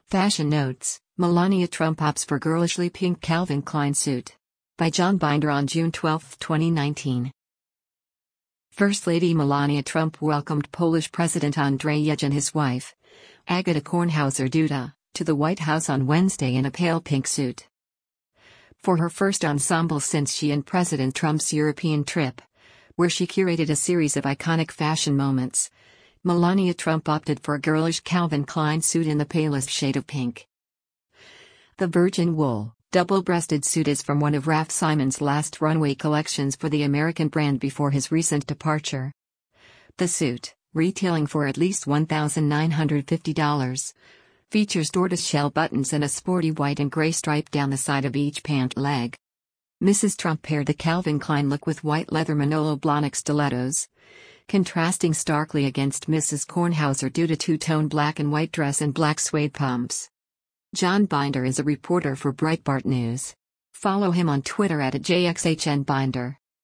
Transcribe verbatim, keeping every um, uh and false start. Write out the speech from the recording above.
Fashion Notes, Melania Trump opts for girlishly pink Calvin Klein suit. By John Binder on June twelfth, twenty nineteen. First Lady Melania Trump welcomed Polish President Andrzej Duda and his wife, Agata Kornhauser-Duda, to the White House on Wednesday in a pale pink suit. For her first ensemble since she and President Trump's European trip, where she curated a series of iconic fashion moments, Melania Trump opted for a girlish Calvin Klein suit in the palest shade of pink. The virgin wool, double-breasted suit is from one of Raf Simons' last runway collections for the American brand before his recent departure. The suit, retailing for at least one thousand nine hundred fifty dollars, features tortoiseshell buttons and a sporty white and gray stripe down the side of each pant leg. Missus Trump paired the Calvin Klein look with white leather Manolo Blahnik stilettos, contrasting starkly against Missus Kornhauser-Duda two-tone black and white dress and black suede pumps. John Binder is a reporter for Breitbart News. Follow him on Twitter at J X H N Binder.